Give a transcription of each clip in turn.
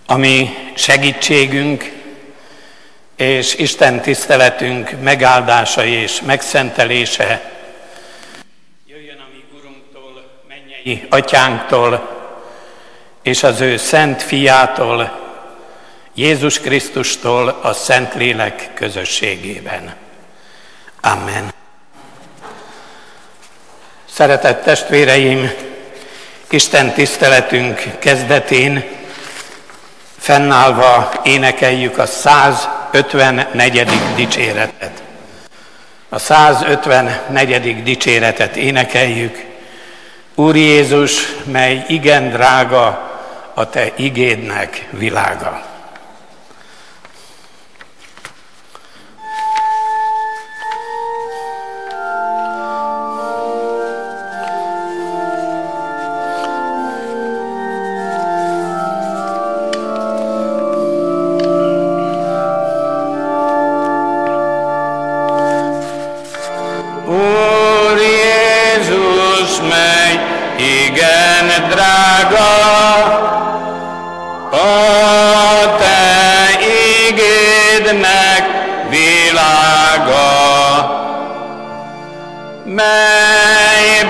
Ami segítségünk és Isten tiszteletünk megáldása és megszentelése jöjjön a mi Urunktól, mennyei Atyánktól, és az ő szent fiától, Jézus Krisztustól a Szentlélek közösségében. Amen. Szeretett testvéreim, Isten tiszteletünk kezdetén fennállva énekeljük a 154. dicséretet. A 154. dicséretet énekeljük. Úr Jézus, mely igen drága a te igédnek világa. Mely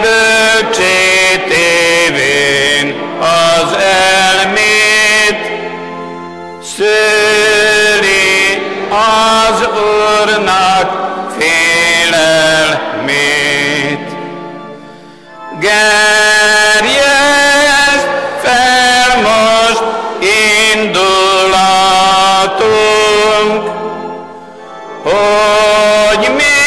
bölcsétévén az elmét szőli az Úrnak félelmét. Gerjesd fel most indulatunk, hogy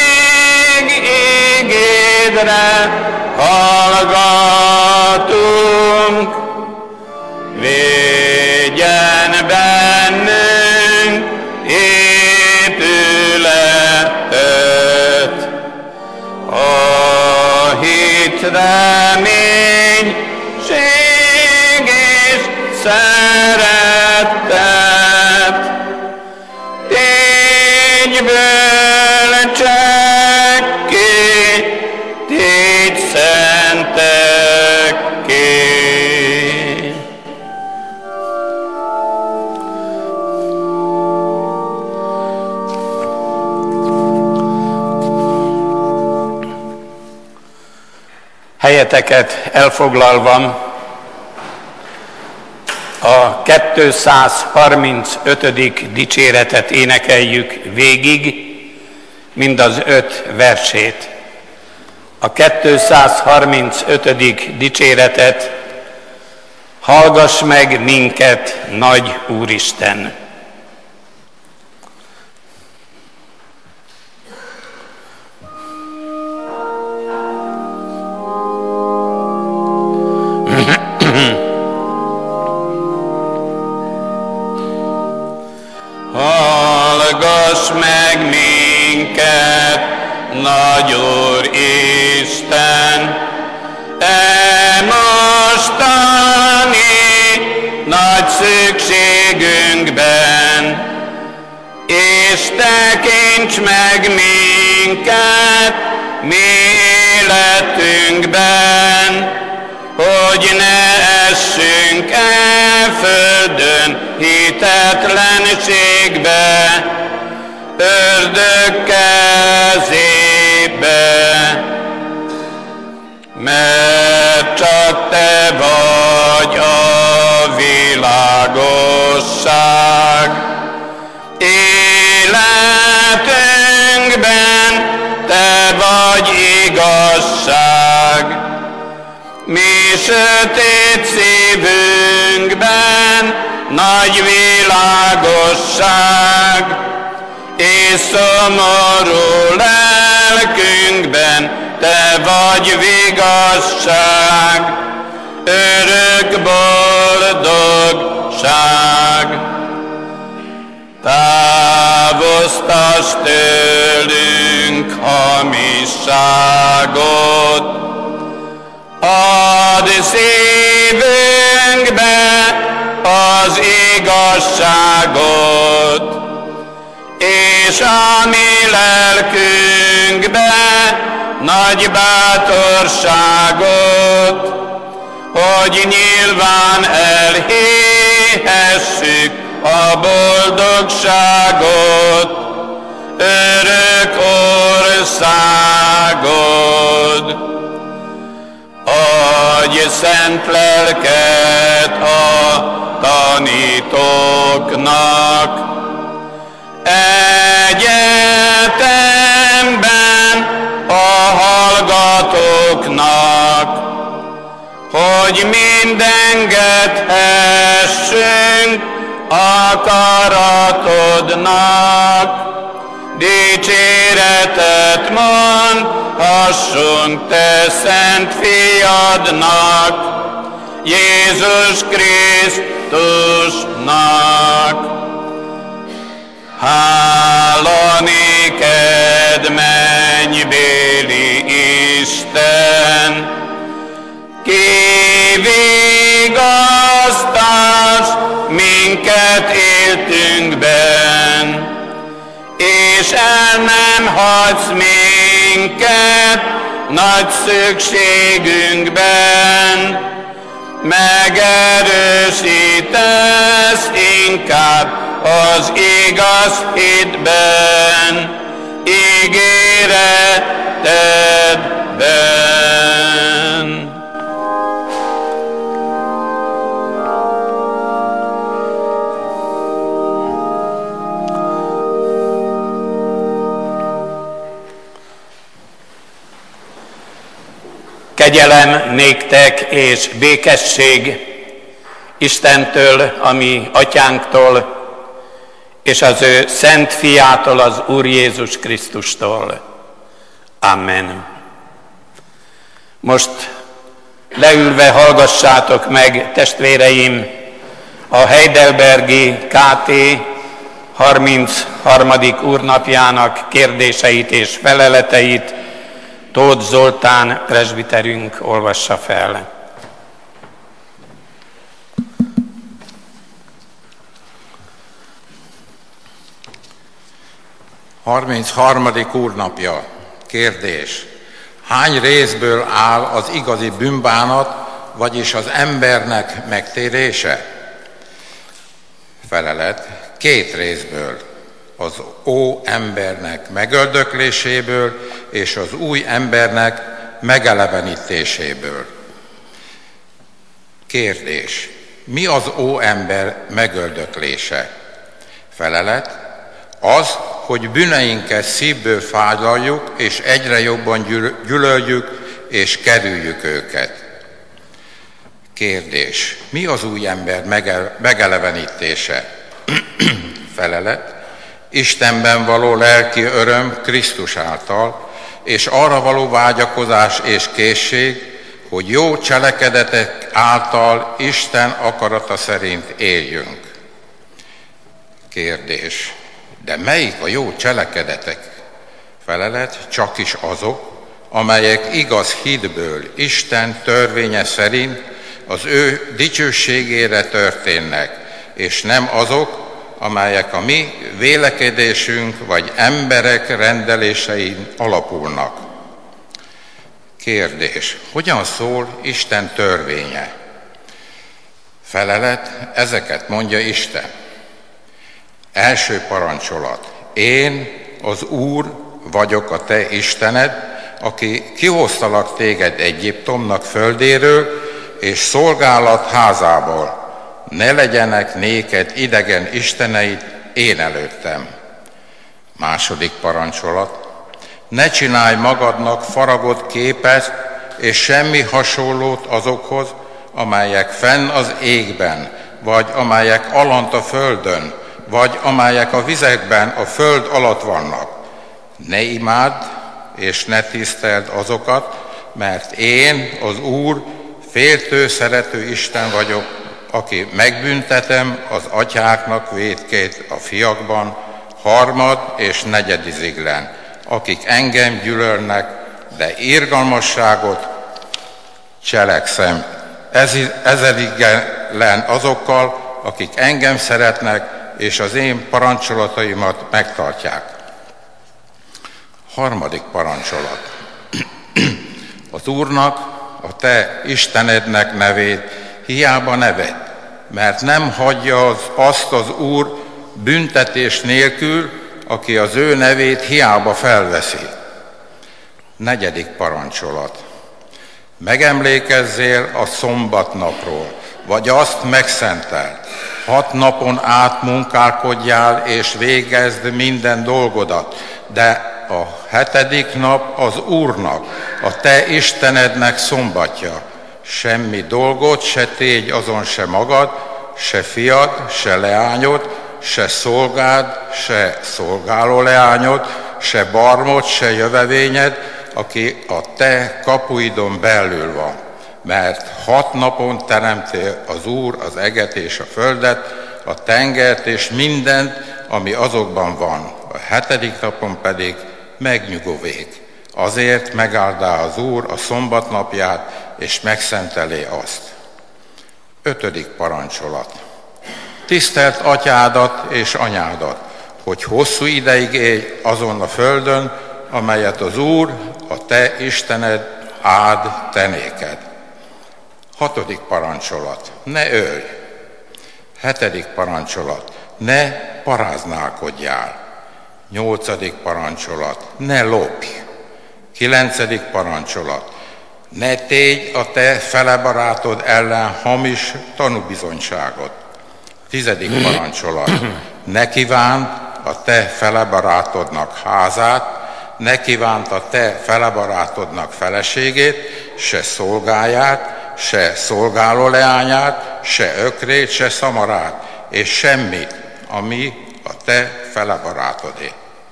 hallgatunk, védjen bennünk épületet, a hit, reménység és szeretet, tégy bölcsekké, tégy szentekké. Helyeteket elfoglalva a 235. dicséretet énekeljük végig, mind az 5 versét. A 235. dicséretet: hallgass meg minket, nagy Úristen! Hallgass meg minket, nagy Úristen, mostani nagy szükségünkben, és tekints meg minket mi életünkben, hogy ne essünk el földön hitetlenségbe, ördög kezébe. Mert csak te vagy a világosság, életünkben te vagy igazság. Mi sötét szívünkben nagy világosság, és szomorú lelkünkben te vagy vigasság, örök boldogság. Távoztass tőlünk hamisságot, add szívünkbe az igazságot, és a mi lelkünkbe nagy bátorságot, hogy nyilván elhihessük a boldogságot, örök országod. Adj szent lelket a tanítóknak, egyetemben a hallgatóknak, hogy mind engedhessünk akaratodnak, dicséretet mondhassunk te szent fiadnak, Jézus Krisztusnak. Hála néked, mennybéli Isten, kivigasztalsz minket éltünkben, és el nem hagysz minket nagy szükségünkben, megerősítesz inkább az igaz hitben, ígéretedben. Kegyelem néktek és békesség Istentől, a mi atyánktól, és az ő szent fiától, az Úr Jézus Krisztustól. Amen. Most leülve hallgassátok meg, testvéreim, a heidelbergi KT 33. úrnapjának kérdéseit és feleleteit. Tóth Zoltán presbiterünk olvassa fel. Harmincharmadik úrnapja. Kérdés. Hány részből áll az igazi bűnbánat, vagyis az embernek megtérése? Felelet. 2 részből. Az óembernek megöldökléséből és az új embernek megelevenítéséből. Kérdés. Mi az óember megöldöklése? Felelet. Az, hogy bűneinket szívből fájlaljuk, és egyre jobban gyűlöljük, és kerüljük őket. Kérdés. Mi az új ember megelevenítése? Felelet. Istenben való lelki öröm Krisztus által, és arra való vágyakozás és készség, hogy jó cselekedetek által Isten akarata szerint éljünk. Kérdés. De melyik a jó cselekedetek? Felelet. Csakis azok, amelyek igaz hitből, Isten törvénye szerint az ő dicsőségére történnek, és nem azok, amelyek a mi vélekedésünk vagy emberek rendelésein alapulnak. Kérdés. Hogyan szól Isten törvénye? Felelet. Ezeket mondja Isten. Első parancsolat. Én, az Úr vagyok a te Istened, aki kihoztalak téged Egyiptomnak földéről és szolgálat házából. Ne legyenek néked idegen isteneid én előttem. Második parancsolat. Ne csinálj magadnak faragott képet és semmi hasonlót azokhoz, amelyek fenn az égben, vagy amelyek alant a földön, vagy amelyek a vizekben a föld alatt vannak. Ne imádd és ne tiszteld azokat, mert én, az Úr, féltő, szerető Isten vagyok, aki megbüntetem az atyáknak vétkét a fiakban, 3. és 4. ziglen, akik engem gyűlölnek, de irgalmasságot cselekszem 1000-len azokkal, akik engem szeretnek, és az én parancsolataimat megtartják. 3. parancsolat. Az Úrnak, a te Istenednek nevét hiába ne vedd, mert nem hagyja azt az Úr büntetés nélkül, aki az ő nevét hiába felveszi. 4. parancsolat. Megemlékezzél a szombatnapról, vagy azt megszenteld. 6 napon át munkálkodjál és végezd minden dolgodat, de a 7. nap az Úrnak, a te Istenednek szombatja. Semmi dolgot se tégy azon se magad, se fiad, se leányod, se szolgád, se szolgáló leányod, se barmod, se jövevényed, aki a te kapuidon belül van. Mert 6 napon teremtél az Úr az eget és a földet, a tengert és mindent, ami azokban van. A 7. napon pedig megnyugovég. Azért megáldá az Úr a szombatnapját, és megszentelé azt. 5. parancsolat. Tiszteld atyádat és anyádat, hogy hosszú ideig élj azon a földön, amelyet az Úr, a te Istened áld te néked. 6. parancsolat. Ne ölj. 7. parancsolat. Ne paráználkodjál. 8. parancsolat. Ne lopj. 9. parancsolat. Ne tégy a te felebarátod ellen hamis tanúbizonyságot. 10. parancsolat. Ne kívánd a te felebarátodnak házát, ne kívánt a te felebarátodnak feleségét, se szolgáját, se szolgáló leányát, se ökrét, se szamarát, és semmit, ami a te felebarátodé.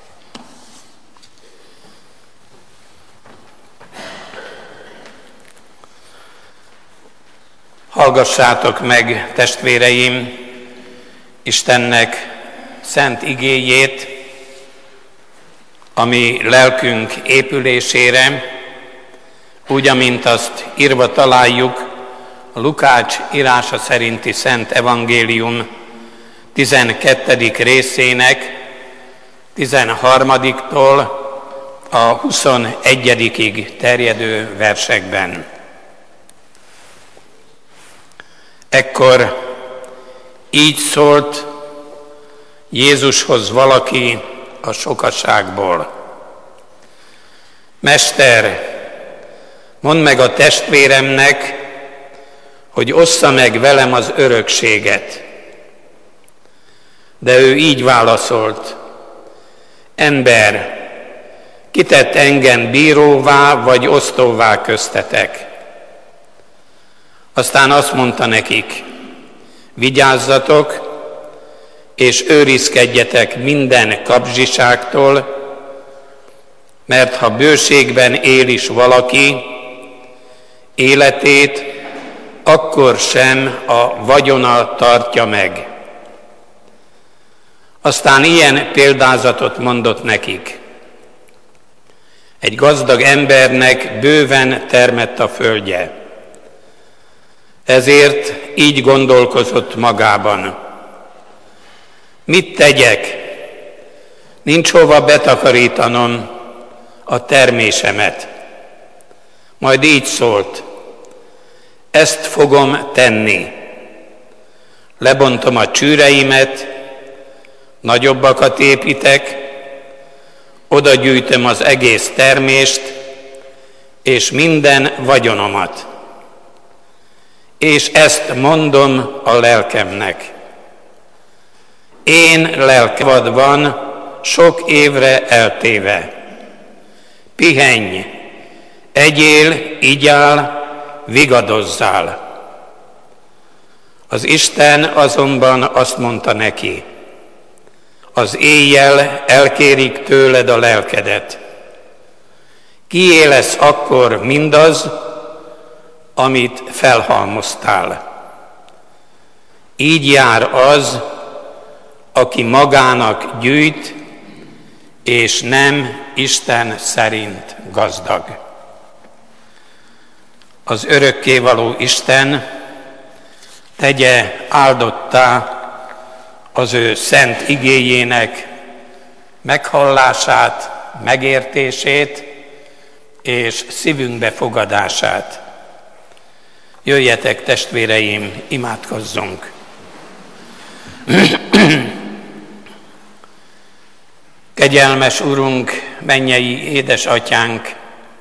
Hallgassátok meg, testvéreim, Istennek szent igéjét, ami lelkünk épülésére, úgy, amint azt írva találjuk a Lukács írása szerinti Szent Evangélium 12. részének 13-tól a 21-ig terjedő versekben. Ekkor így szólt Jézushoz valaki a sokaságból: Mester, mondd meg a testvéremnek, hogy ossza meg velem az örökséget. De ő így válaszolt: Ember, ki tett engem bíróvá vagy osztóvá köztetek? Aztán azt mondta nekik: Vigyázzatok, és őrizkedjetek minden kapzsiságtól, mert ha bőségben él is valaki, életét akkor sem a vagyona tartja meg. Aztán ilyen példázatot mondott nekik: Egy gazdag embernek bőven termett a földje. Ezért így gondolkozott magában: Mit tegyek? Nincs hova betakarítanom a termésemet. Majd így szólt: Ezt fogom tenni. Lebontom a csűreimet, nagyobbakat építek, oda gyűjtöm az egész termést és minden vagyonomat. És ezt mondom a lelkemnek: Én lelkevad van sok évre eltéve. Pihenj, egyél, igyál, vigadozzál. Az Isten azonban azt mondta neki: Az éjjel elkérik tőled a lelkedet. Kié lesz akkor mindaz, amit felhalmoztál? Így jár az, aki magának gyűjt, és nem Isten szerint gazdag. Az örökkévaló Isten tegye áldottá az ő szent igéjének meghallását, megértését és szívünkbe fogadását. Jöjjetek, testvéreim, imádkozzunk! Kegyelmes Urunk, mennyei édesatyánk,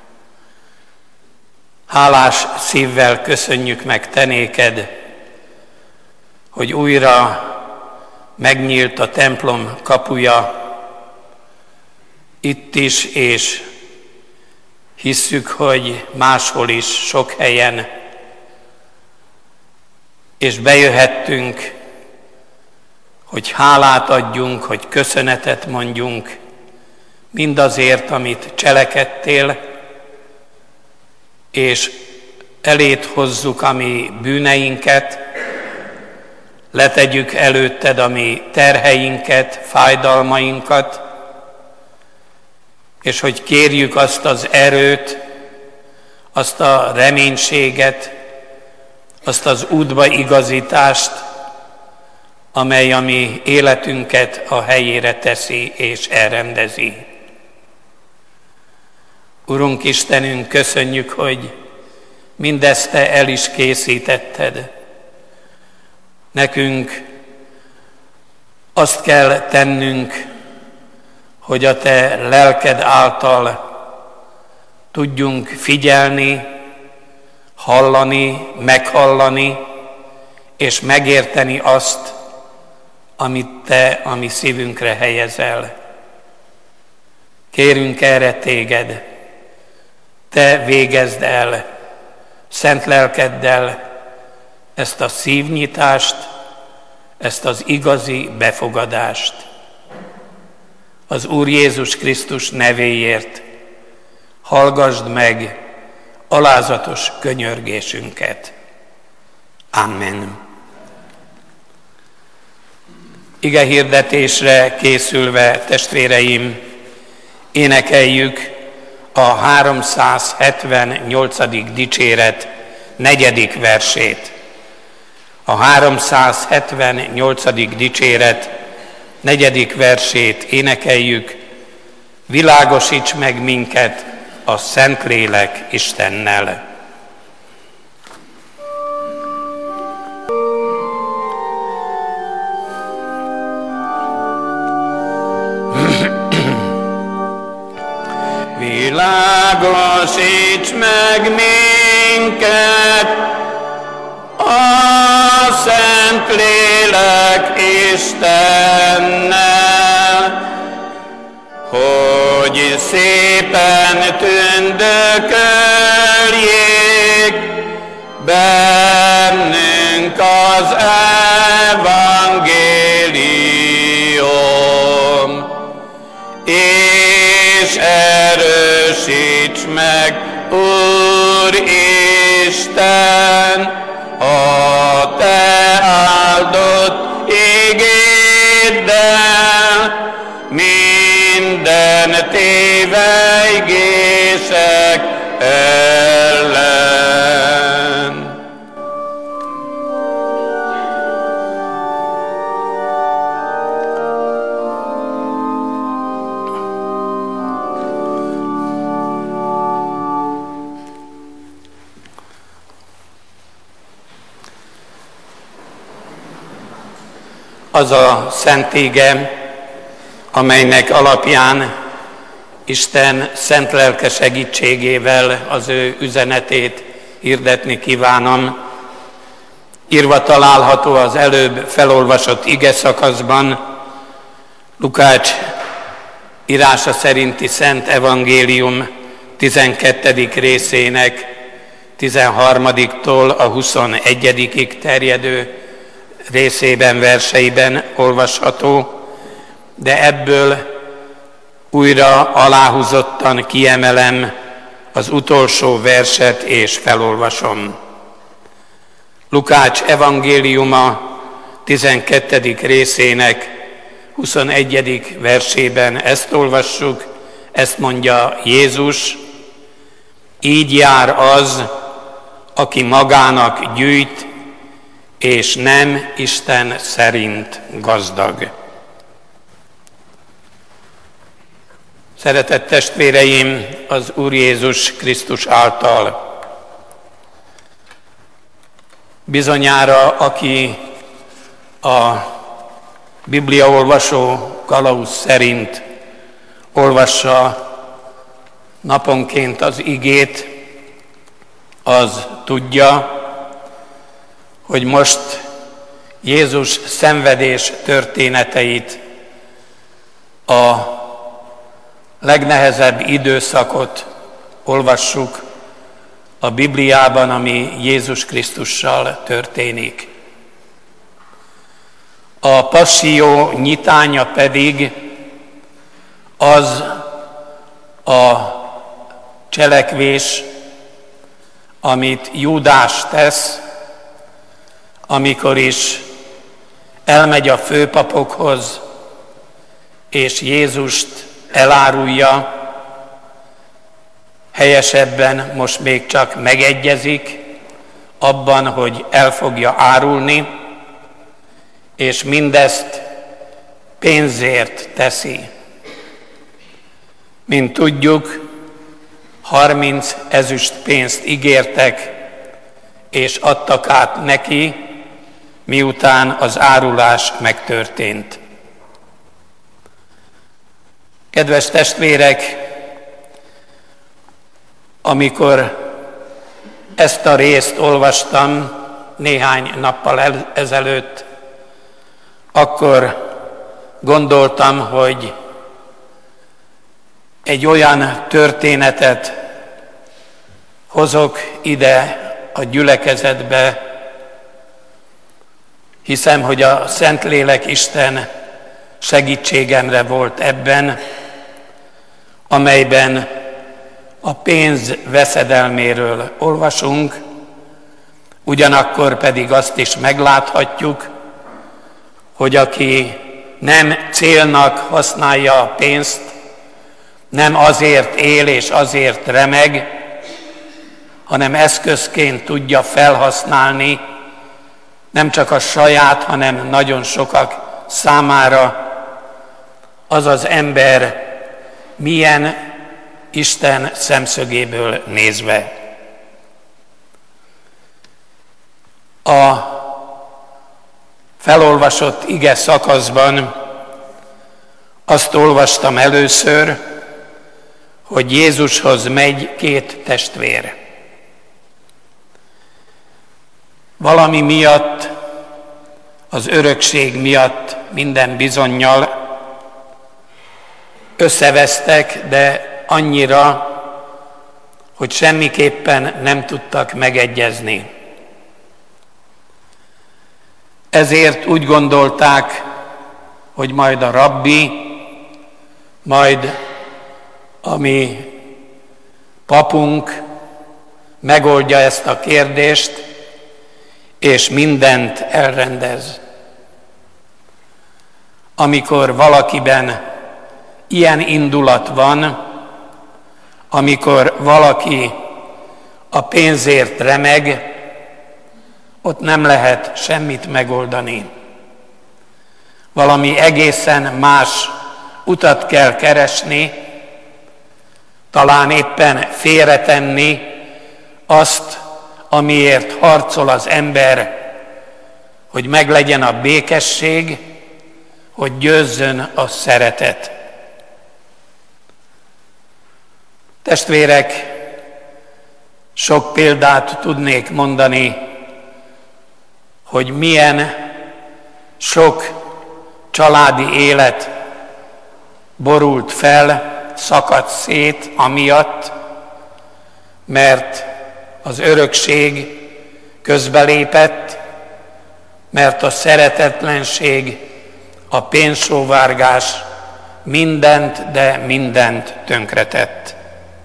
hálás szívvel köszönjük meg Te néked, hogy újra megnyílt a templom kapuja itt is, és hisszük, hogy máshol is, sok helyen, és bejöhettünk, hogy hálát adjunk, hogy köszönetet mondjunk mindazért, amit cselekedtél, és eléd hozzuk a mi bűneinket, letegyük előtted a mi terheinket, fájdalmainkat, és hogy kérjük azt az erőt, azt a reménységet, azt az útba igazítást, amely a mi életünket a helyére teszi és elrendezi. Urunk Istenünk, köszönjük, hogy mindezt Te el is készítetted. Nekünk azt kell tennünk, hogy a Te lelked által tudjunk figyelni, hallani, meghallani, és megérteni azt, amit Te a mi szívünkre helyezel. Kérünk erre Téged, Te végezd el szent lelkeddel ezt a szívnyitást, ezt az igazi befogadást. Az Úr Jézus Krisztus nevéért hallgasd meg alázatos könyörgésünket. Amen. Ige hirdetésre készülve, testvéreim, énekeljük a 378. dicséret 4. versét. A 378. dicséret 4. versét énekeljük: világosíts meg minket a Szentlélek Istennel. Világosíts meg minket a Szentlélek Istennel, hogy szépen tündököljék bennünk az evangélium, és erősíts meg, Úr Isten, a Te áldott igéddel minden tévejgések ellen. Az a szent íge, amelynek alapján Isten szent lelke segítségével az ő üzenetét hirdetni kívánom. Írva található az előbb felolvasott ige szakaszban, Lukács írása szerinti Szent Evangélium 12. részének 13-tól a 21. terjedő részében, verseiben olvasható, de ebből újra aláhúzottan kiemelem az utolsó verset és felolvasom. Lukács evangéliuma 12. részének 21. versében ezt olvassuk, ezt mondja Jézus: így jár az, aki magának gyűjt, és nem Isten szerint gazdag. Szeretett testvéreim, az Úr Jézus Krisztus által bizonyára, aki a bibliaolvasó kalauz szerint olvassa naponként az igét, az tudja, hogy most Jézus szenvedés történeteit, a legnehezebb időszakot olvassuk a Bibliában, ami Jézus Krisztussal történik. A passzió nyitánya pedig az a cselekvés, amit Júdás tesz, amikor is elmegy a főpapokhoz, és Jézust elárulja, helyesebben most még csak megegyezik abban, hogy el fogja árulni, és mindezt pénzért teszi. Mint tudjuk, 30 ezüst pénzt ígértek, és adtak át neki, miután az árulás megtörtént. Kedves testvérek, amikor ezt a részt olvastam néhány nappal ezelőtt, akkor gondoltam, hogy egy olyan történetet hozok ide a gyülekezetbe. Hiszem, hogy a Szentlélek Isten segítségemre volt ebben, amelyben a pénz veszedelméről olvasunk, ugyanakkor pedig azt is megláthatjuk, hogy aki nem célnak használja a pénzt, nem azért él és azért remeg, hanem eszközként tudja felhasználni, nem csak a saját, hanem nagyon sokak számára, az az ember milyen Isten szemszögéből nézve. A felolvasott ige szakaszban azt olvastam először, hogy Jézushoz megy két testvér. Valami miatt, az örökség miatt minden bizonnyal összevesztek, de annyira, hogy semmiképpen nem tudtak megegyezni. Ezért úgy gondolták, hogy majd a rabbi, majd a mi papunk megoldja ezt a kérdést, és mindent elrendez. Amikor valakiben ilyen indulat van, amikor valaki a pénzért remeg, ott nem lehet semmit megoldani. Valami egészen más utat kell keresni, talán éppen félretenni azt, amiért harcol az ember, hogy meglegyen a békesség, hogy győzzön a szeretet. Testvérek, sok példát tudnék mondani, hogy milyen sok családi élet borult fel, szakadt szét amiatt, mert az örökség közbelépett, mert a szeretetlenség, a pénzsóvárgás mindent, de mindent tönkretett.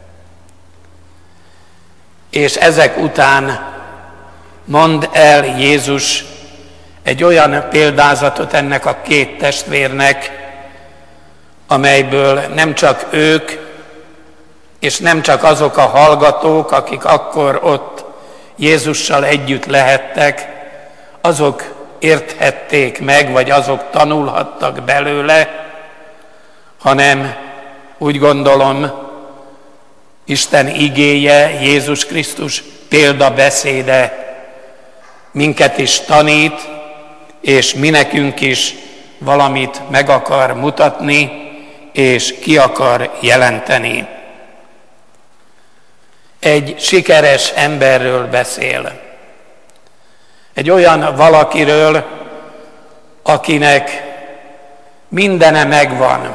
És ezek után mond el Jézus egy olyan példázatot ennek a két testvérnek, amelyből nem csak ők, és nem csak azok a hallgatók, akik akkor ott Jézussal együtt lehettek, azok érthették meg, vagy azok tanulhattak belőle, hanem úgy gondolom, Isten igéje, Jézus Krisztus példabeszéde minket is tanít, és mi nekünk is valamit meg akar mutatni, és ki akar jelenteni. Egy sikeres emberről beszél. Egy olyan valakiről, akinek mindene megvan.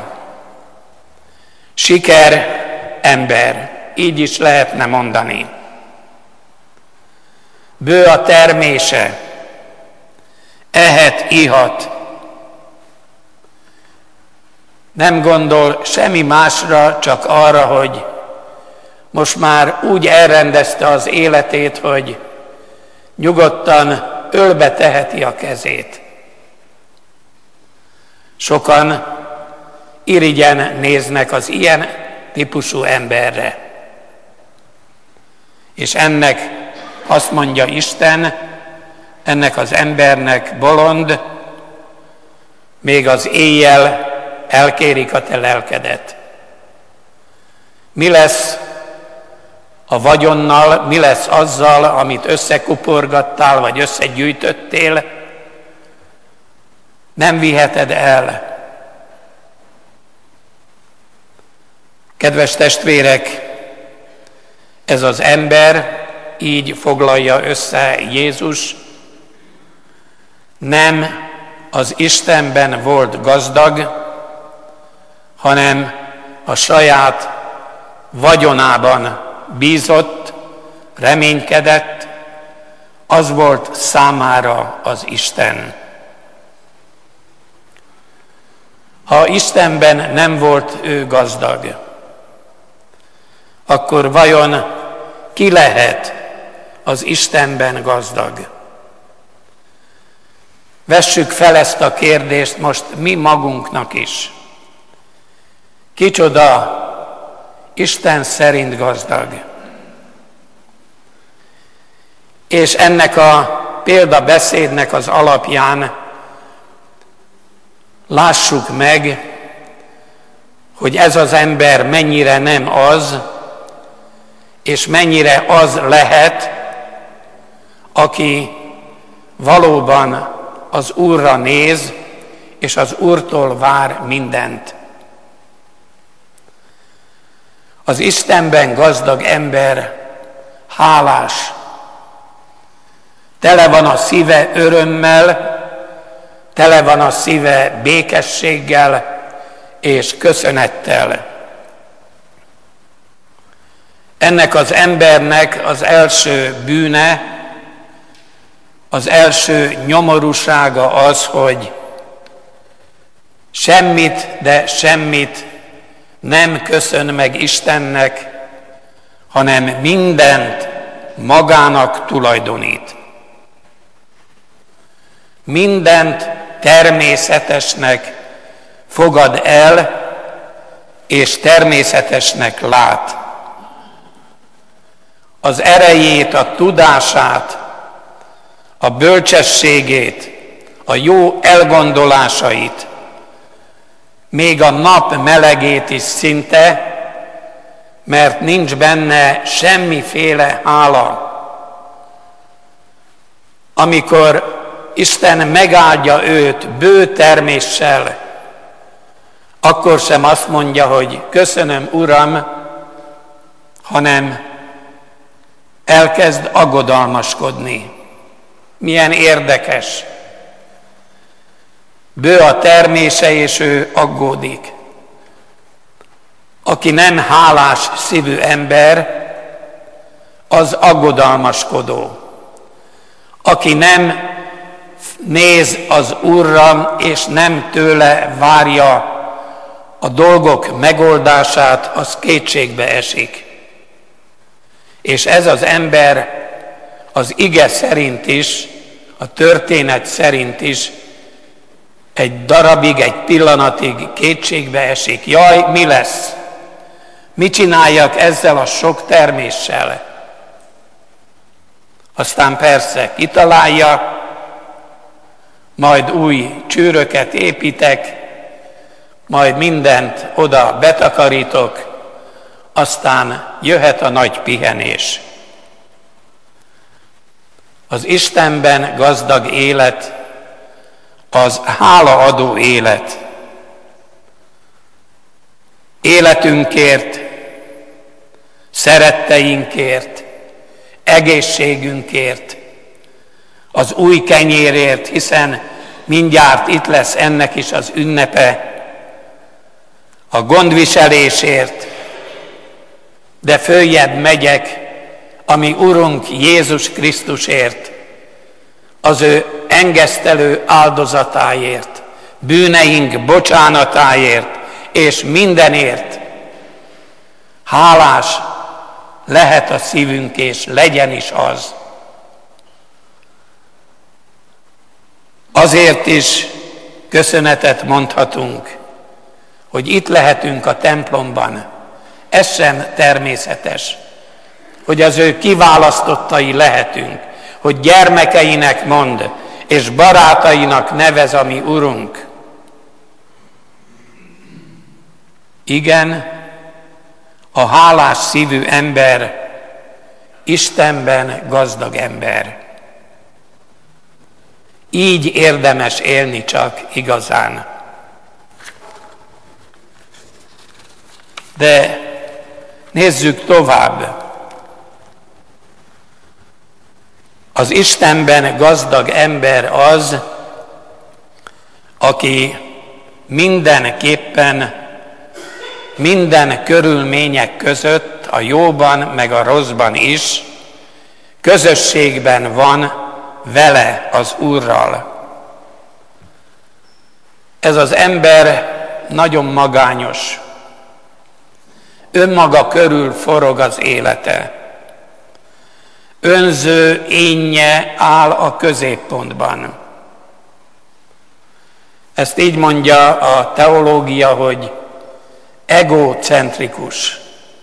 Siker ember, így is lehetne mondani. Bő a termése, ehet, ihat. Nem gondol semmi másra, csak arra, hogy most már úgy elrendezte az életét, hogy nyugodtan ölbe teheti a kezét. Sokan irigyen néznek az ilyen típusú emberre. És ennek azt mondja Isten, ennek az embernek bolond, még az éjjel elkérik a te lelkedet. Mi lesz a vagyonnal, mi lesz azzal, amit összekuporgattál, vagy összegyűjtöttél? Nem viheted el. Kedves testvérek, ez az ember, így foglalja össze Jézus, nem az Istenben volt gazdag, hanem a saját vagyonában bízott, reménykedett, az volt számára az Isten. Ha Istenben nem volt ő gazdag, akkor vajon ki lehet az Istenben gazdag? Vessük fel ezt a kérdést most mi magunknak is. Kicsoda Isten szerint gazdag? És ennek a példabeszédnek az alapján lássuk meg, hogy ez az ember mennyire nem az, és mennyire az lehet, aki valóban az Úrra néz, és az Úrtól vár mindent. Az Istenben gazdag ember hálás. Tele van a szíve örömmel, tele van a szíve békességgel és köszönettel. Ennek az embernek az első bűne, az első nyomorúsága az, hogy semmit, de semmit nem köszön meg Istennek, hanem mindent magának tulajdonít. Mindent természetesnek fogad el, és természetesnek lát. Az erejét, a tudását, a bölcsességét, a jó elgondolásait, még a nap melegét is szinte, mert nincs benne semmiféle hála. Amikor Isten megáldja őt bő terméssel, akkor sem azt mondja, hogy köszönöm, Uram, hanem elkezd aggodalmaskodni. Milyen érdekes. Bő a termése, és ő aggódik. Aki nem hálás szívű ember, az aggodalmaskodó. Aki nem néz az Úrra, és nem tőle várja a dolgok megoldását, az kétségbe esik. És ez az ember az ige szerint is, a történet szerint is egy darabig, egy pillanatig kétségbe esik. Jaj, mi lesz? Mit csináljak ezzel a sok terméssel? Aztán persze kitalálja, majd új csőröket építek, majd mindent oda betakarítok, aztán jöhet a nagy pihenés. Az Istenben gazdag élet az hálaadó élet. Életünkért, szeretteinkért, egészségünkért, az új kenyérért, hiszen mindjárt itt lesz ennek is az ünnepe, a gondviselésért, de följebb megyek, a mi Urunk Jézus Krisztusért, az ő engesztelő áldozatáért, bűneink bocsánatáért, és mindenért. Hálás lehet a szívünk, és legyen is az. Azért is köszönetet mondhatunk, hogy itt lehetünk a templomban. Ez sem természetes, hogy az ő kiválasztottai lehetünk, hogy gyermekeinek mond, és barátainak nevez a mi Urunk. Igen, a hálás szívű ember Istenben gazdag ember. Így érdemes élni csak igazán. De nézzük tovább. Az Istenben gazdag ember az, aki mindenképpen minden körülmények között, a jóban meg a rosszban is, közösségben van vele, az Úrral. Ez az ember nagyon magányos. Önmaga körül forog az élete. Önző énje áll a középpontban. Ezt így mondja a teológia, hogy egocentrikus.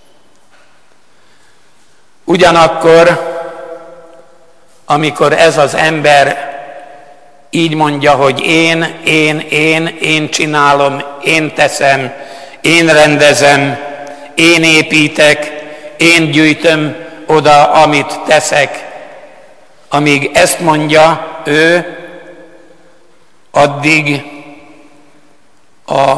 Ugyanakkor, amikor ez az ember így mondja, hogy én csinálom, én teszem, én rendezem, én építek, én gyűjtöm oda, amit teszek, amíg ezt mondja ő, addig a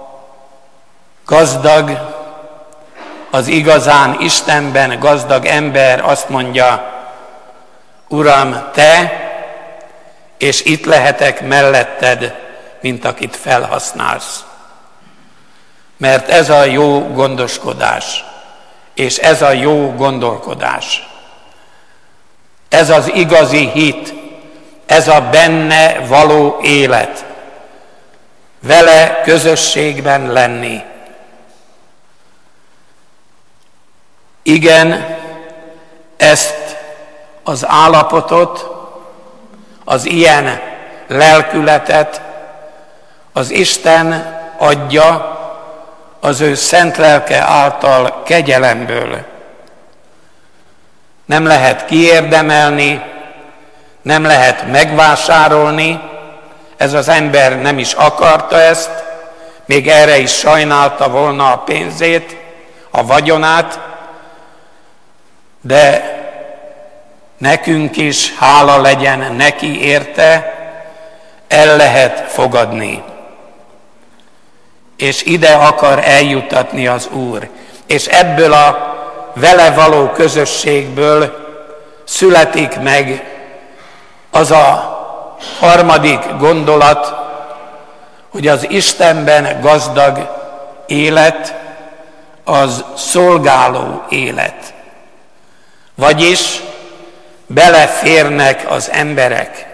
gazdag, az igazán Istenben gazdag ember azt mondja, Uram, te, és itt lehetek melletted, mint akit felhasználsz. Mert ez a jó gondoskodás, és ez a jó gondolkodás. Ez az igazi hit, ez a benne való élet. Vele közösségben lenni. Igen, ezt az állapotot, az ilyen lelkületet az Isten adja az ő szent lelke által kegyelemből. Nem lehet kiérdemelni, nem lehet megvásárolni, ez az ember nem is akarta ezt, még erre is sajnálta volna a pénzét, a vagyonát, de nekünk is, hála legyen neki érte, el lehet fogadni. És ide akar eljuttatni az Úr. És ebből a vele való közösségből születik meg az a harmadik gondolat, hogy az Istenben gazdag élet az szolgáló élet. Vagyis beleférnek az emberek.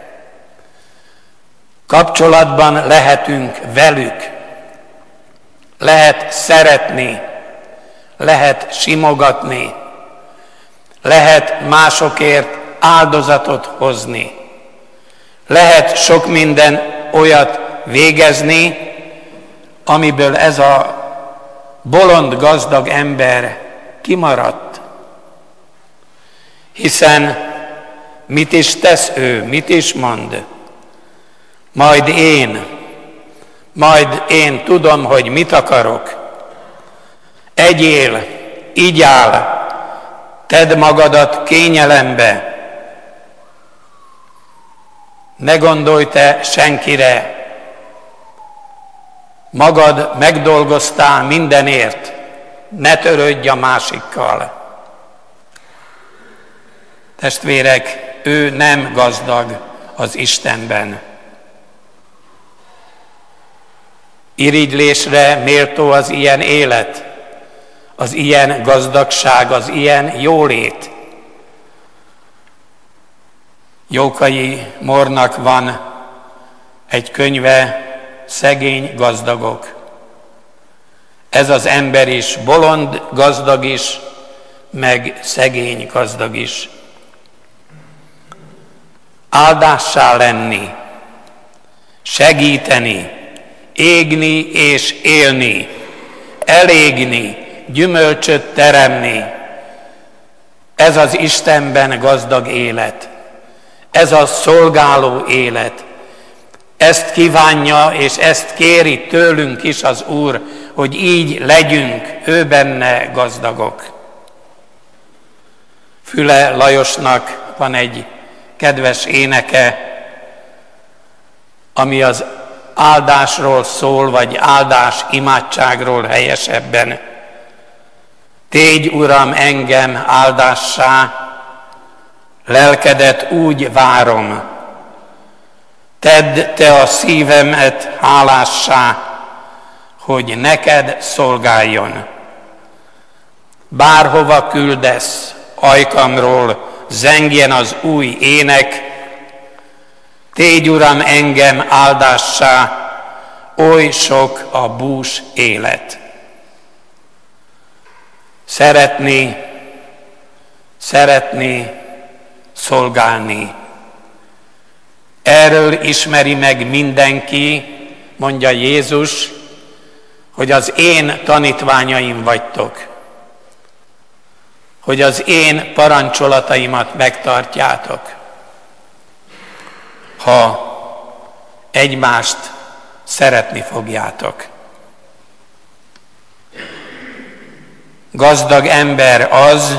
Kapcsolatban lehetünk velük. Lehet szeretni, lehet simogatni, lehet másokért áldozatot hozni. Lehet sok minden olyat végezni, amiből ez a bolond gazdag ember kimaradt. Hiszen mit is tesz ő, mit is mond? Majd én tudom, hogy mit akarok. Egyél, igyál, tedd magadat kényelembe. Ne gondolj te senkire, magad megdolgoztál mindenért, ne törődj a másikkal. Testvérek, ő nem gazdag az Istenben. Irigylésre méltó az ilyen élet, az ilyen gazdagság, az ilyen jólét. Jókai Mornak van egy könyve, Szegény gazdagok. Ez az ember is bolond gazdag is, meg szegény gazdag is. Áldássá lenni, segíteni, égni és élni, elégni, gyümölcsöt teremni. Ez az Istenben gazdag élet. Ez a szolgáló élet. Ezt kívánja és ezt kéri tőlünk is az Úr, hogy így legyünk, ő benne gazdagok. Füle Lajosnak van egy kedves éneke, ami az áldásról szól, vagy áldás imádságról helyesebben. Tégy, Uram, engem áldássá, lelkedet úgy várom. Tedd te a szívemet hálássá, hogy neked szolgáljon. Bárhova küldesz, ajkamról zengjen az új ének. Tégy, Uram, engem áldássá, oly sok a bús élet. Szeretni, szolgálni. Erről ismeri meg mindenki, mondja Jézus, hogy az én tanítványaim vagytok, hogy az én parancsolataimat megtartjátok, ha egymást szeretni fogjátok. Gazdag ember az,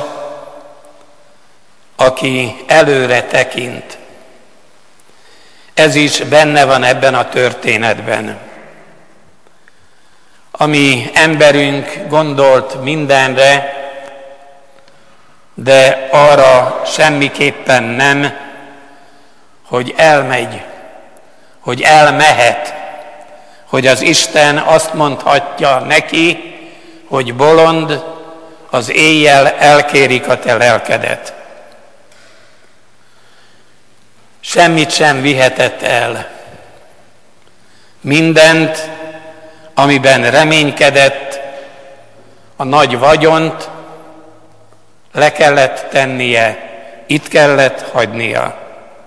aki előre tekint. Ez is benne van ebben a történetben. Ami emberünk gondolt mindenre, de arra semmiképpen nem, hogy elmegy, hogy elmehet, hogy az Isten azt mondhatja neki, hogy bolond, az éjjel elkérik a te lelkedet. Semmit sem vihetett el. Mindent, amiben reménykedett, a nagy vagyont le kellett tennie, itt kellett hagynia.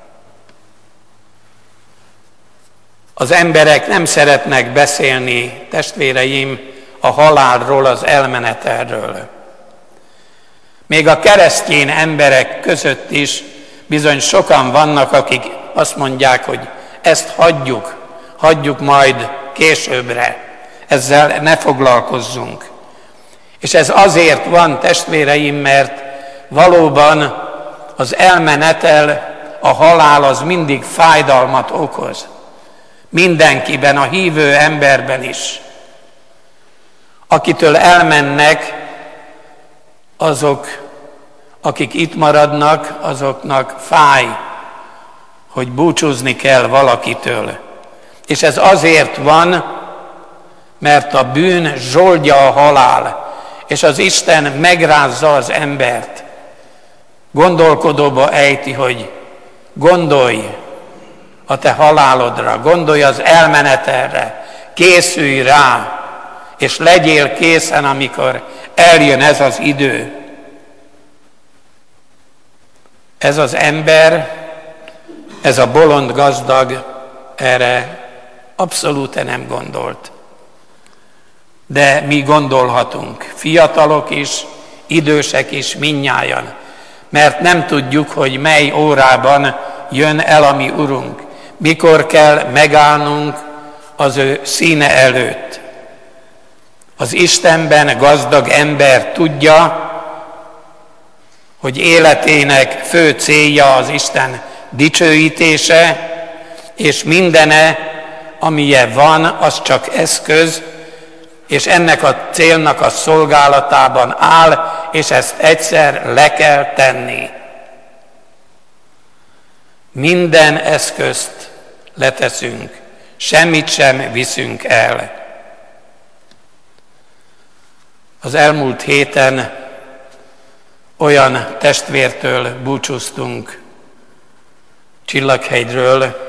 Az emberek nem szeretnek beszélni, testvéreim, a halálról, az elmenetelről. Még a keresztény emberek között is bizony sokan vannak, akik azt mondják, hogy ezt hagyjuk majd későbbre, ezzel ne foglalkozzunk. És ez azért van, testvéreim, mert valóban az elmenetel, a halál az mindig fájdalmat okoz. Mindenkiben, a hívő emberben is. Akitől elmennek, azok, akik itt maradnak, azoknak fáj, hogy búcsúzni kell valakitől. És ez azért van, mert a bűn zsoldja a halál, és az Isten megrázza az embert. Gondolkodóba ejti, hogy gondolj a te halálodra, gondolj az elmenetelre, készülj rá, és legyél készen, amikor eljön ez az idő. Ez az ember, ez a bolond gazdag erre abszolút nem gondolt. De mi gondolhatunk, fiatalok is, idősek is, mindnyájan, mert nem tudjuk, hogy mely órában jön el a mi Urunk, mikor kell megállnunk az ő színe előtt. Az Istenben gazdag ember tudja, hogy életének fő célja az Isten dicsőítése, és mindene, amilyen van, az csak eszköz, és ennek a célnak a szolgálatában áll, és ezt egyszer le kell tenni. Minden eszközt leteszünk, semmit sem viszünk el. Az elmúlt héten olyan testvértől búcsúztunk Csillaghegyről,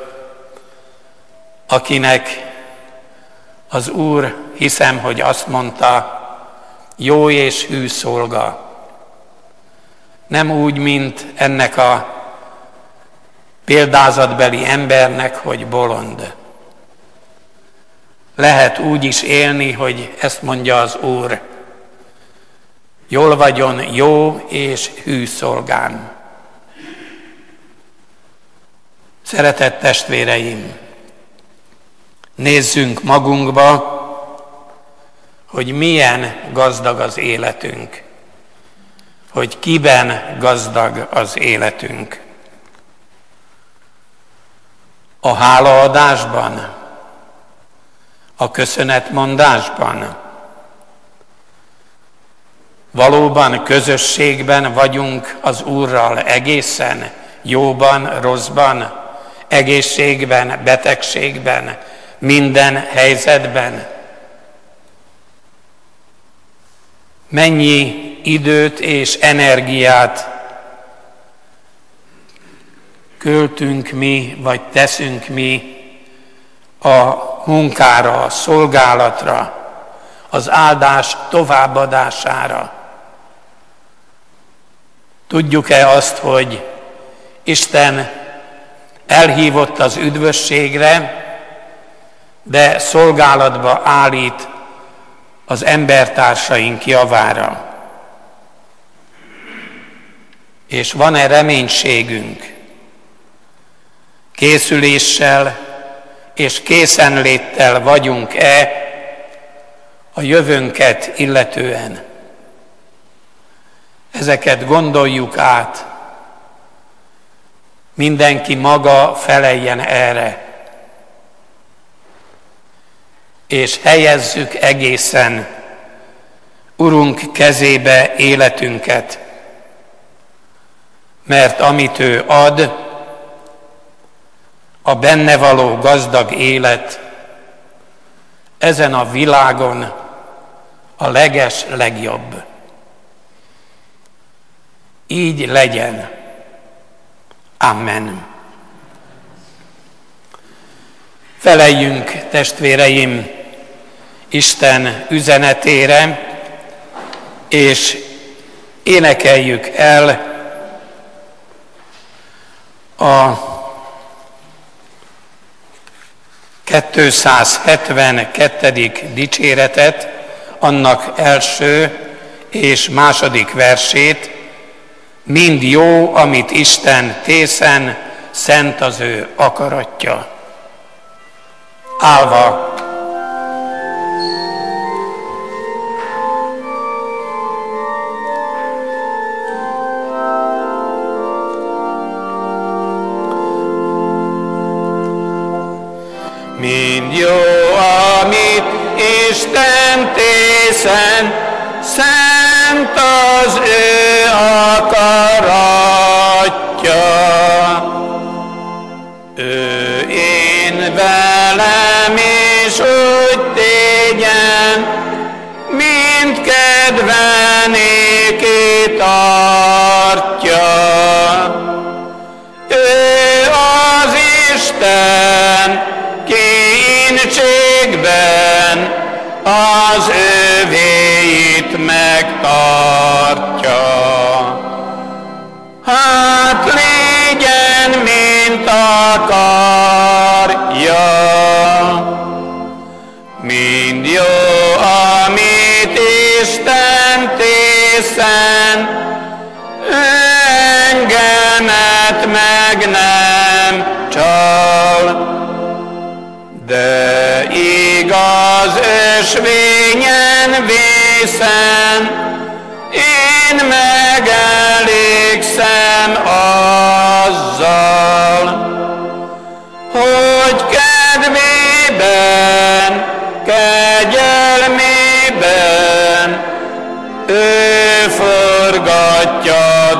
akinek az Úr, hiszem, hogy azt mondta, jó és hű szolga. Nem úgy, mint ennek a példázatbeli embernek, hogy bolond. Lehet úgy is élni, hogy ezt mondja az Úr, jól vagyon, jó és hű szolgám. Szeretett testvéreim, nézzünk magunkba, hogy milyen gazdag az életünk, hogy kiben gazdag az életünk. A hálaadásban, a köszönetmondásban, valóban közösségben vagyunk az Úrral egészen, jóban, rosszban, egészségben, betegségben, minden helyzetben. Mennyi időt és energiát költünk mi, vagy teszünk mi a munkára, a szolgálatra, az áldás továbbadására. Tudjuk-e azt, hogy Isten elhívott az üdvösségre, de szolgálatba állít az embertársaink javára? És van-e reménységünk? Készüléssel és készenléttel vagyunk-e a jövőnket illetően? Ezeket gondoljuk át. Mindenki maga feleljen erre. És helyezzük egészen Urunk kezébe életünket, mert amit ő ad, a benne való gazdag élet ezen a világon a legjobb. Így legyen. Amen. Feleljünk, testvéreim, Isten üzenetére, és énekeljük el a 272. dicséretet, annak első és második versét. Mind jó, amit Isten tészen, szent az ő akaratja. Állva. Mind jó, amit Isten tészen, szent az ő akaratja. Ő én velem is úgy tégyen, mint kedvenéké tartja. Ő az Isten kincségben az övéit megtartja. Hát legyen, mint akarja. Mind jó, amit Isten tészen, engemet meg nem csal. De igaz ösvényen vészen, én megelégszem azzal, hogy hogy kedvében, kegyelmében ő forgatja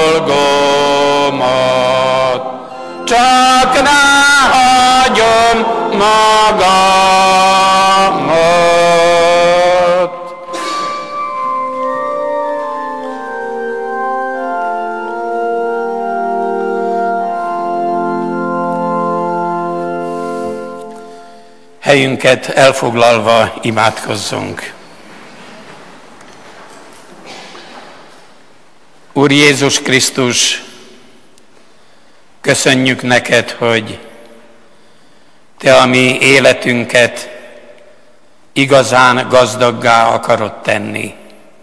dolgomat. Csak ráhagyom magamat. Helyünket elfoglalva imádkozzunk. Úr Jézus Krisztus, köszönjük neked, hogy te a mi életünket igazán gazdaggá akarod tenni.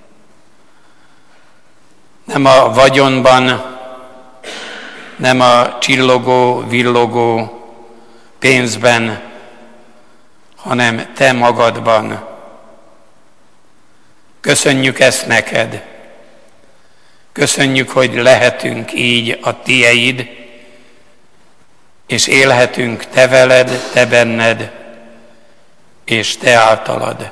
Nem a vagyonban, nem a csillogó, villogó pénzben, hanem te magadban. Köszönjük ezt neked. Köszönjük, hogy lehetünk így a tieid, és élhetünk te veled, te benned, és te általad.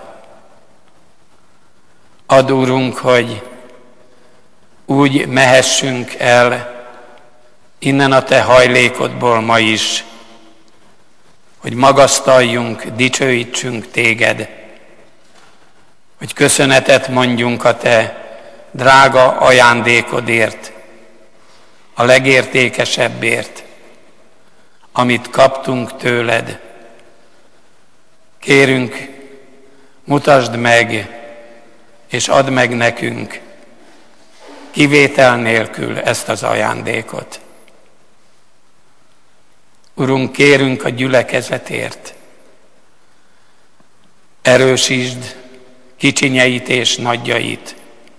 Add, Úrunk, hogy úgy mehessünk el innen a te hajlékodból ma is, hogy magasztaljunk, dicsőítsünk téged, hogy köszönetet mondjunk a te drága ajándékodért, a legértékesebbért, amit kaptunk tőled. Kérünk, mutasd meg, és add meg nekünk kivétel nélkül ezt az ajándékot. Urunk, kérünk a gyülekezetért. Erősítsd kicsinyeit és nagyjait.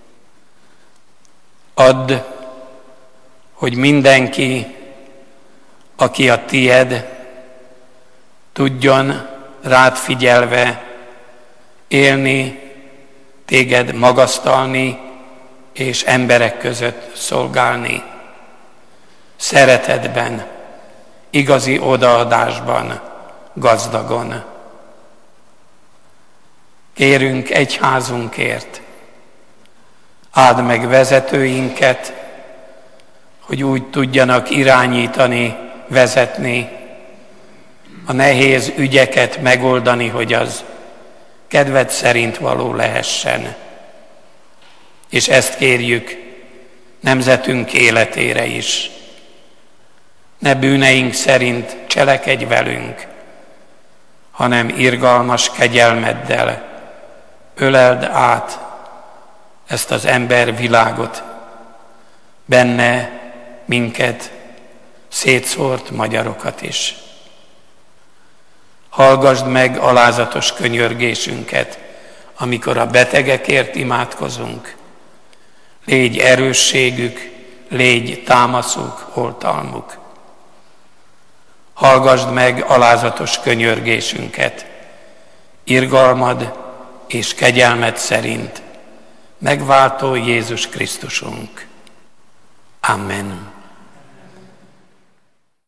Add, hogy mindenki, aki a tied, tudjon rád figyelve élni, téged magasztalni és emberek között szolgálni. Szeretetben, igazi odaadásban, gazdagon. Kérünk egyházunkért, áld meg vezetőinket, hogy úgy tudjanak irányítani, vezetni, a nehéz ügyeket megoldani, hogy az kedved szerint való lehessen. És ezt kérjük nemzetünk életére is. Ne bűneink szerint cselekedj velünk, hanem irgalmas kegyelmeddel öleld át ezt az embervilágot, benne minket, szétszórt magyarokat is. Hallgasd meg alázatos könyörgésünket, amikor a betegekért imádkozunk. Légy erősségük, légy támaszuk, oltalmuk. Hallgasd meg alázatos könyörgésünket, irgalmad és kegyelmed szerint, megváltó Jézus Krisztusunk. Amen.